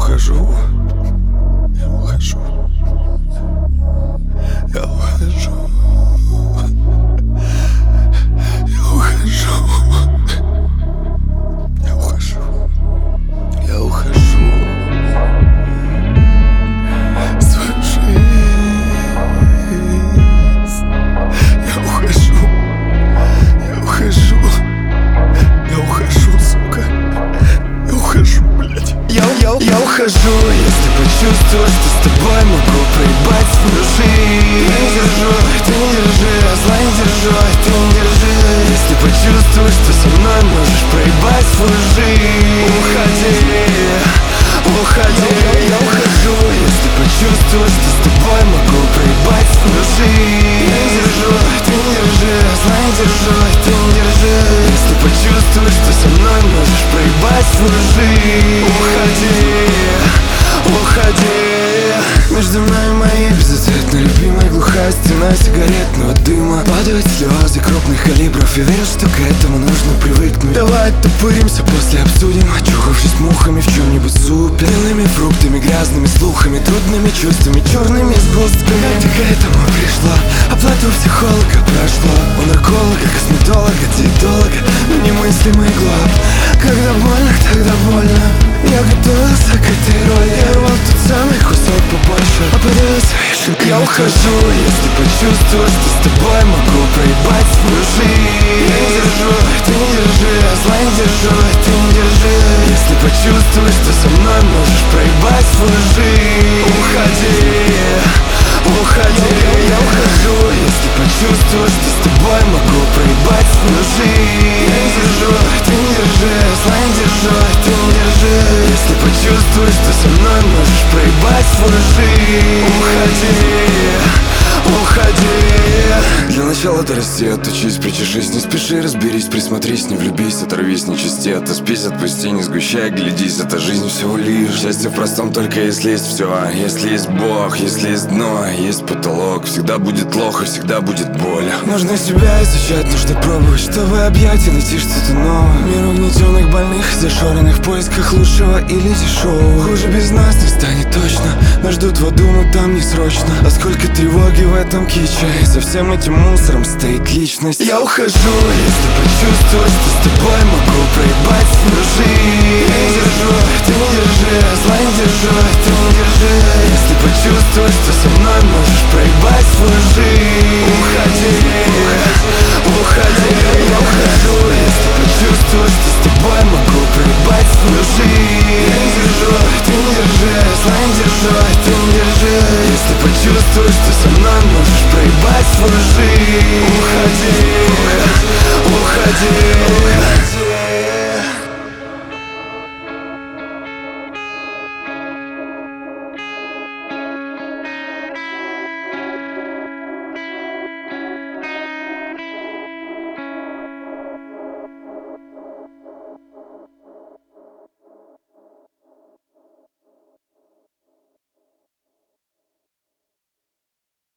ухожу, я ухожу, я ухожу, я ухожу, я ухожу, я ухожу в свою жизнь. Я ухожу, я ухожу, я ухожу, сука. Я ухожу, блядь. Я ухожу, если почувствую, что с тобой могу проебать свою жизнь. Ты не держи, зла не держу, ты не держи. Если почувствуешь, что со мной можешь проебать свою жизнь. Уходи, я ухожу, если почувствую, что с тобой могу проебать свою жизнь. Ты не держи, зла не держу, ты не держи. Если почувствуешь, что со мной можешь проебать свою жизнь. Уходи. Между нами мои безответно любимая глухая стена сигаретного дыма. Падают слезы крупных калибров. Я верю, что к этому нужно привыкнуть. Давай оттопыримся, после обсудим, очухавшись мухами в чем-нибудь супе. Пьяными фруктами, грязными слухами, трудными чувствами, черными сгустками. Как ты к этому пришла? Оплату психолога прошло. У нарколога, косметолога, диетолога, но немыслимый глад. Когда больно, тогда больно. Я готовился к этой роли. Я рвал тот самый кусок побольше, а подаю свои ошибки. Я ухожу, если почувствую, что с тобой могу проебать свою жизнь. Ты не держи, зла не держу, ты не держи. Если почувствуешь, что со мной можешь проебать свою жизнь. Уходи, я ухожу, если почувствую, что с тобой могу проебать свою жизнь. Ты не держи, зла не держу, ты не держи. Если почувствуешь, что со мной можешь проебать свою жизнь. Уходи. Для начала дорасти, отучись, причешись, не спеши, разберись, присмотрись, не влюбись, оторвись, не чисти, отоспись, отпусти, не сгущай, глядись, это жизнь всего лишь. Счастье в простом только если есть все, если есть Бог, если есть дно, есть потолок. Всегда будет плохо, всегда будет боль. Нужно себя изучать, нужно пробовать, чтобы объять и найти что-то новое. Мир угнетенных, больных, зашоренных в поисках лучшего или дешевого. Хуже без нас не станет точно, нас ждут в аду, но там не срочно. А сколько тревоги в этом киче, и за всем этим мусором стоит личность. Я ухожу, если почувствую, что с тобой могу проебать свою жизнь. Ты не держи, зла не держу, ты не держи. Если почувствуешь, что со мной можешь проебать свою жизнь. Уходи, я ухожу, если почувствую, что с тобой могу проебать свою жизнь. Ты не держи, зла не держу, ты не держи. Если почувствуешь, что со мной можешь проебать свою жизнь.